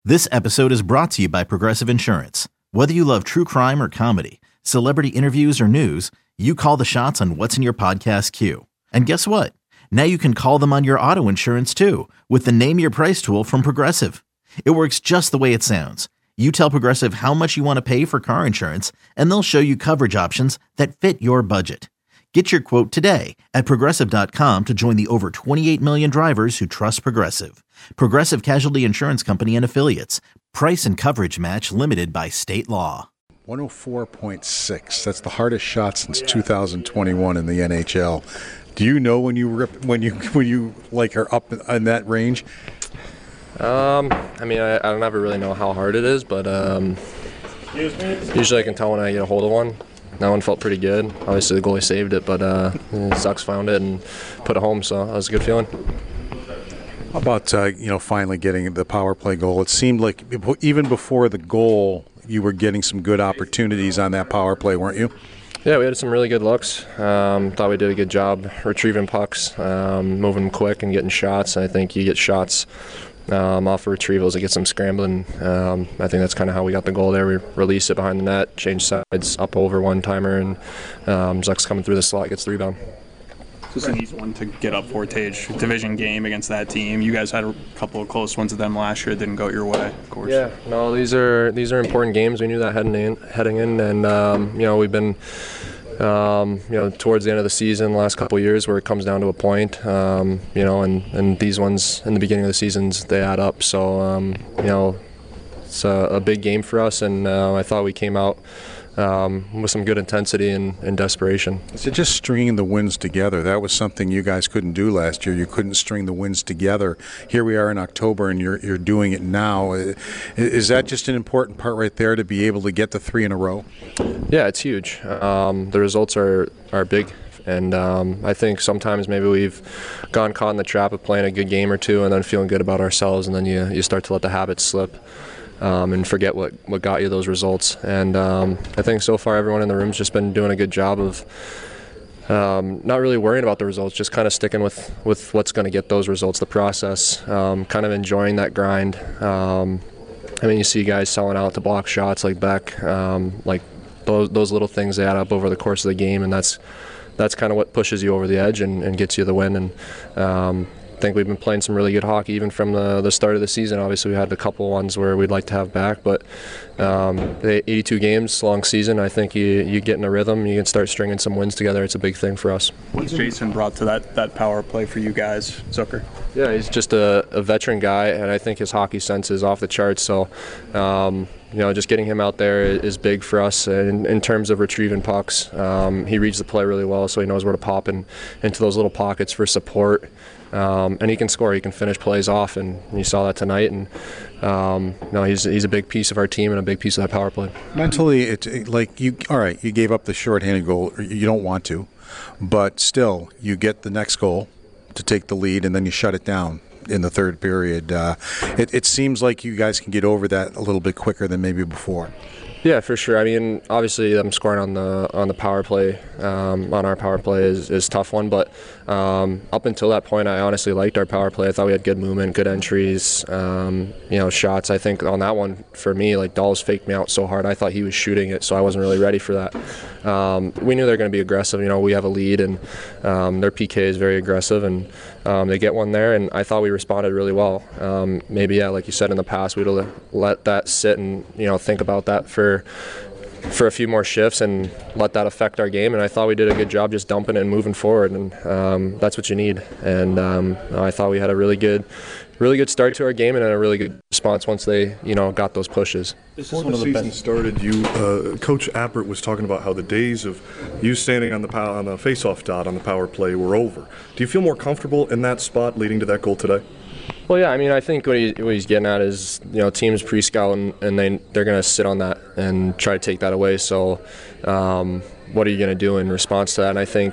This episode is brought to you by Progressive Insurance. Whether you love true crime or comedy, celebrity interviews or news, you call the shots on what's in your podcast queue. And guess what? Now you can call them on your auto insurance too with the Name Your Price tool from Progressive. It works just the way it sounds. You tell Progressive how much you want to pay for car insurance, and they'll show you coverage options that fit your budget. Get your quote today at Progressive.com to join the over 28 million drivers who trust Progressive. Progressive Casualty Insurance Company and Affiliates. Price and coverage match limited by state law. 104.6. That's the hardest shot since 2021 in the NHL. Do you know when you like are up in that range? I don't ever really know how hard it is, but usually I can tell when I get a hold of one. That one felt pretty good. Obviously the goalie saved it, but Zucks found it and put it home, so that was a good feeling. How about finally getting the power play goal? It seemed like even before the goal, you were getting some good opportunities on that power play, weren't you? Yeah, we had some really good looks. Thought we did a good job retrieving pucks, moving them quick and getting shots. I think you get shots off of retrievals and get some scrambling. I think that's kind of how we got the goal there. We release it behind the net, change sides, up over one-timer, and Zuck's coming through the slot, gets the rebound. This is an easy one to get up for, Tage. Division game against that team. You guys had a couple of close ones with them last year. It didn't go your way, of course. Yeah, no, these are important games. We knew that heading in, and we've been towards the end of the season, the last couple of years, where it comes down to a point, and these ones in the beginning of the seasons, they add up. So, it's a big game for us, and I thought we came out with some good intensity and desperation. So just stringing the wins together, that was something you guys couldn't do last year. You couldn't string the wins together. Here we are in October, and you're doing it now. Is that just an important part right there to be able to get the 3 in a row? Yeah, it's huge. The results are big. And I think sometimes maybe we've gone caught in the trap of playing a good game or two and then feeling good about ourselves, and then you start to let the habits slip. And forget what got you those results. And I think so far everyone in the room's just been doing a good job of not really worrying about the results, just kind of sticking with what's going to get those results, the process, kind of enjoying that grind. You see guys selling out to block shots like Beck, like those little things, they add up over the course of the game, and that's kind of what pushes you over the edge and gets you the win. And I think we've been playing some really good hockey even from the start of the season. Obviously, we had a couple ones where we'd like to have back, but the 82 games, long season, I think you get in a rhythm, you can start stringing some wins together. It's a big thing for us. What's Jason brought to that power play for you guys, Zucker? Yeah, he's just a veteran guy, and I think his hockey sense is off the charts. So, just getting him out there is big for us in terms of retrieving pucks. He reads the play really well, so he knows where to pop into those little pockets for support. And he can score. He can finish plays off, and you saw that tonight. And he's a big piece of our team and a big piece of that power play. Mentally, it's like you gave up the shorthanded goal. You don't want to, but still, you get the next goal to take the lead, and then you shut it down in the third period. It seems like you guys can get over that a little bit quicker than maybe before. Yeah, for sure. Obviously, them scoring on the power play, on our power play is a tough one. But up until that point, I honestly liked our power play. I thought we had good movement, good entries, shots. I think on that one, for me, like Dawes faked me out so hard. I thought he was shooting it, so I wasn't really ready for that. We knew they were going to be aggressive. We have a lead, and their PK is very aggressive, and they get one there, and I thought we responded really well. Maybe, like you said in the past, we'd have let that sit and think about that for a few more shifts and let that affect our game, and I thought we did a good job just dumping it and moving forward, and that's what you need. And I thought we had a really good start to our game and a really good response once they got those pushes. Before the season started, Coach Appert was talking about how the days of you standing on the face-off dot on the power play were over. Do you feel more comfortable in that spot leading to that goal today? Well, yeah, I think what he's getting at is, teams pre-scout and they're going to sit on that and try to take that away. So what are you going to do in response to that? And I think,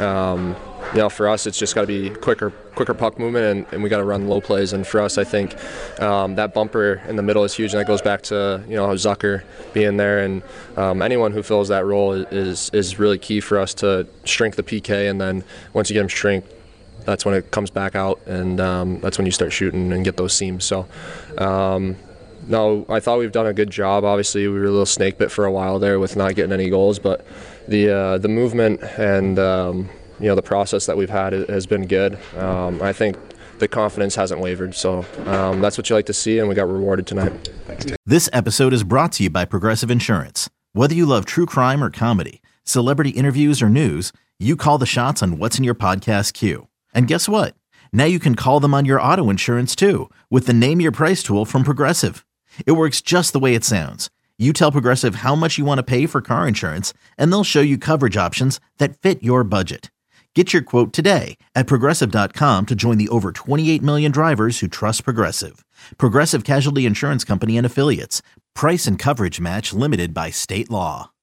for us, it's just got to be quicker puck movement, and we got to run low plays. And for us, I think that bumper in the middle is huge, and that goes back to Zucker being there, and anyone who fills that role is really key for us to shrink the PK. And then once you get them shrink, that's when it comes back out, and that's when you start shooting and get those seams. So, No, I thought we've done a good job. Obviously, we were a little snake bit for a while there with not getting any goals, but the movement and the process that we've had has been good. I think the confidence hasn't wavered, so that's what you like to see, and we got rewarded tonight. This episode is brought to you by Progressive Insurance. Whether you love true crime or comedy, celebrity interviews or news, you call the shots on what's in your podcast queue. And guess what? Now you can call them on your auto insurance too with the Name Your Price tool from Progressive. It works just the way it sounds. You tell Progressive how much you want to pay for car insurance, and they'll show you coverage options that fit your budget. Get your quote today at Progressive.com to join the over 28 million drivers who trust Progressive. Progressive Casualty Insurance Company and Affiliates. Price and coverage match limited by state law.